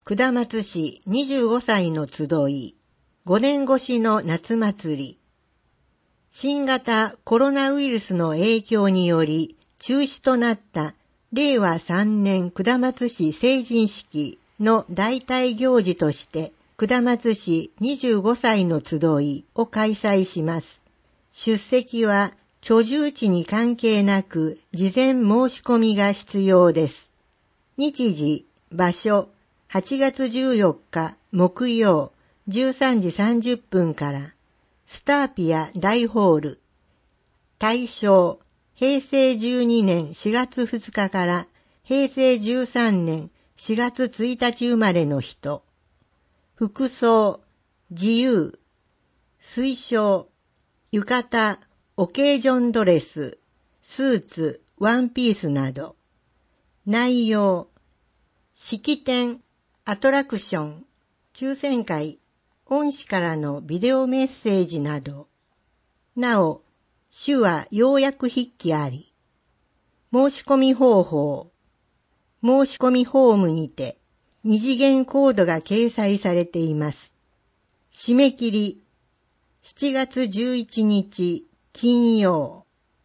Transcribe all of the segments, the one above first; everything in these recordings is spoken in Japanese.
下松市25歳の集い、5年越しの夏祭り。新型コロナウイルスの影響により中止となった令和3年下松市成人式の代替行事として下松市25歳の集いを開催します。出席は居住地に関係なく事前申し込みが必要です。日時、場所、8月14日木曜13時30分からスターピア大ホール。対象、平成12年4月2日から平成13年4月1日生まれの人。服装、自由。推奨、浴衣、オケージョンドレス、スーツ、ワンピースなど。内容、式典、アトラクション、抽選会、恩師からのビデオメッセージなど。なお、手話要約筆記あり。申し込み方法。申し込みフォームにて、二次元コードが掲載されています。締め切り、7月11日、金曜。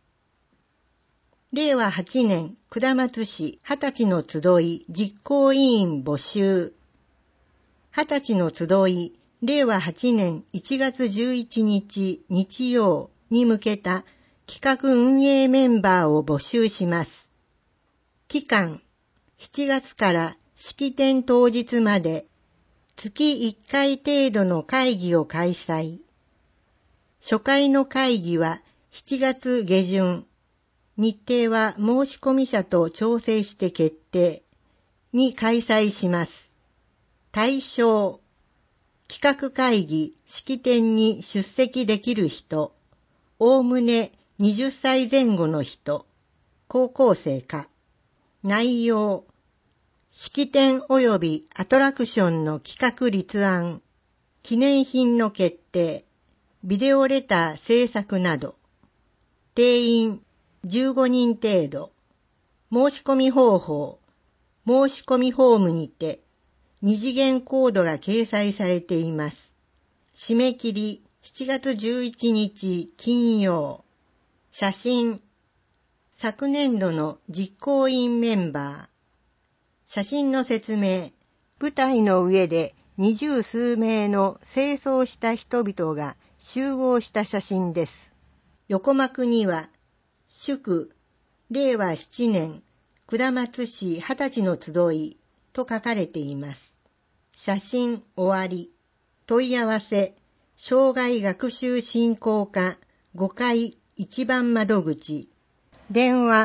令和8年、下松市20歳の集い実行委員募集。20歳の集い、令和8年1月11日日曜に向けた企画運営メンバーを募集します。期間、7月から式典当日まで月1回程度の会議を開催。初回の会議は7月下旬。日程は申し込み者と調整して決定に開催します。対象、企画会議、式典に出席できる人、おおむね20歳前後の人、高校生か。内容、式典及びアトラクションの企画立案、記念品の決定、ビデオレター制作など。定員15人程度。申し込み方法。申し込みフォームにて二次元コードが掲載されています。締め切り7月11日金曜。写真。昨年度の実行委員メンバー。写真の説明。舞台の上で20数名の清掃した人々が集合した写真です。横幕には祝令和7年下松市20歳の集いと書かれています。写真終わり。問い合わせ障害学習振興課5階1番窓口。電話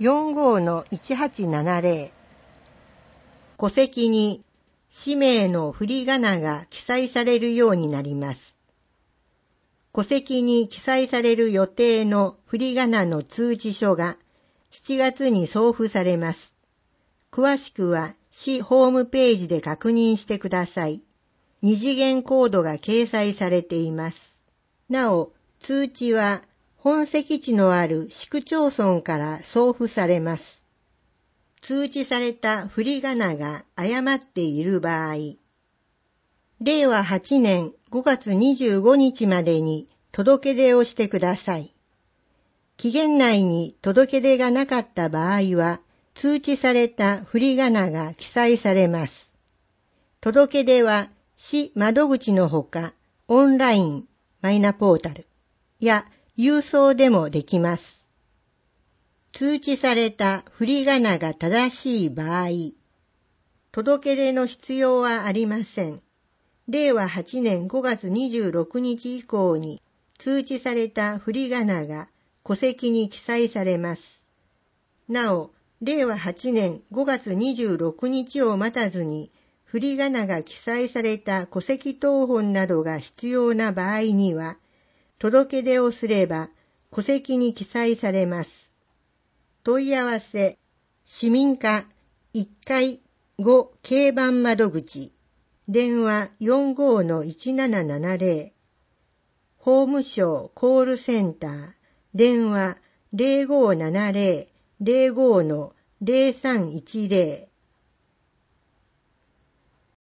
45-1870。戸籍に氏名の振り仮名が記載されるようになります。戸籍に記載される予定の振り仮名の通知書が7月に送付されます。詳しくは市ホームページで確認してください。二次元コードが掲載されています。なお、通知は本籍地のある市区町村から送付されます。通知された振り仮名が誤っている場合、令和8年5月25日までに届け出をしてください。期限内に届け出がなかった場合は、通知された振り仮名が記載されます。届け出は市窓口のほか、オンライン、マイナポータルや郵送でもできます。通知された振り仮名が正しい場合、届け出の必要はありません。令和8年5月26日以降に通知された振り仮名が戸籍に記載されます。なお、令和8年5月26日を待たずに振り仮名が記載された戸籍謄本などが必要な場合には、届け出をすれば戸籍に記載されます。問い合わせ、市民課1階5軽バン窓口。電話 45-1770。法務省コールセンター。電話 0570-05-0310。